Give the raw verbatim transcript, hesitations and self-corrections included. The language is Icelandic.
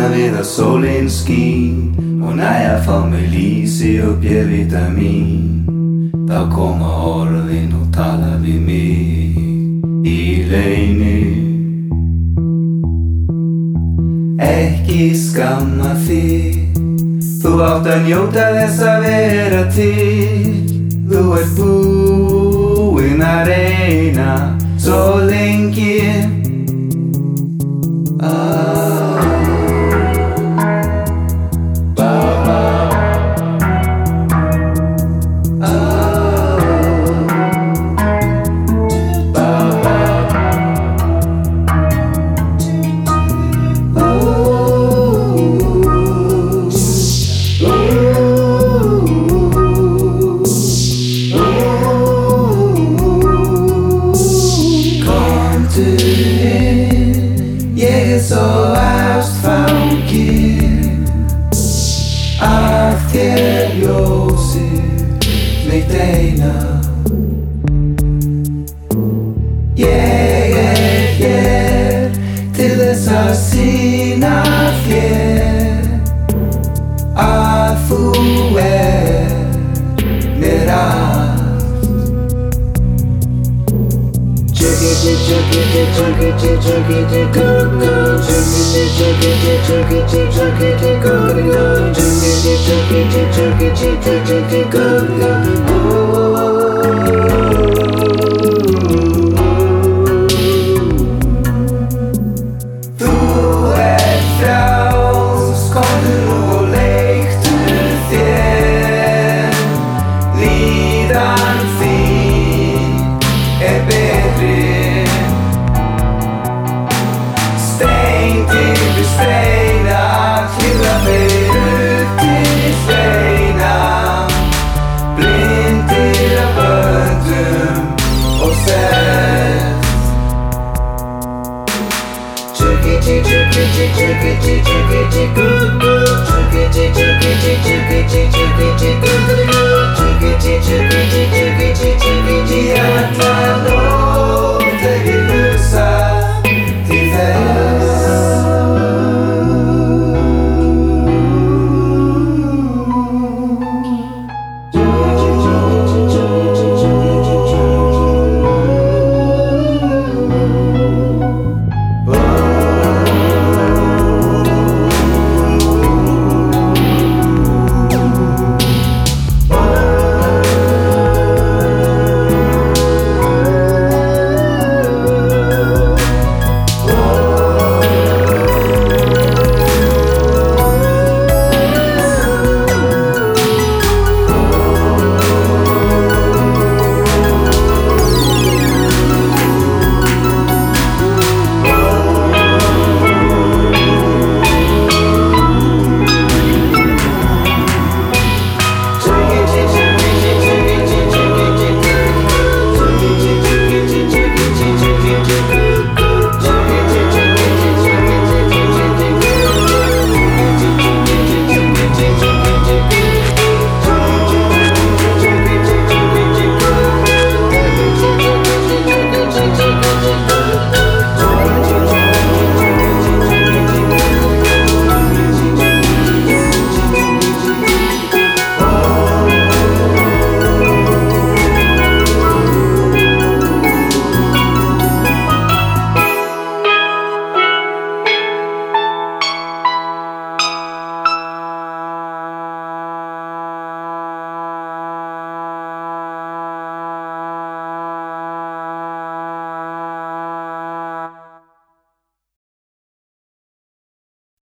vaknar við að sólin skín og næja fá mig lýsi og B-vitamin. Þá koma orðin og tala við mig í leyni. Ekki skamma þig, þú átt að njóta þess að vera til. Þú ert búinn að reyna svo lengi. Ah. Ba-ba. Ah. Ba-ba. Komdu inn, ég er svo ástfangin af þér ljósið mitt eina. Ég er hér til þess að sýna þér að þú er mér allt. Chuggy chuggy chuggy chuggy go go, chuggy chuggy chuggy chuggy go go, chuggy chuggy chuggy chuggy go go. Þú ert frjáls, komdu nú og leiktu þér. Líðan þín er betri. Steindir við steina, klifra þeir upp til steina. Blindir af böndum og sett. Chuggy chuggy chuggy chuggy go go, chuggy chuggy chuggy chuggy go go.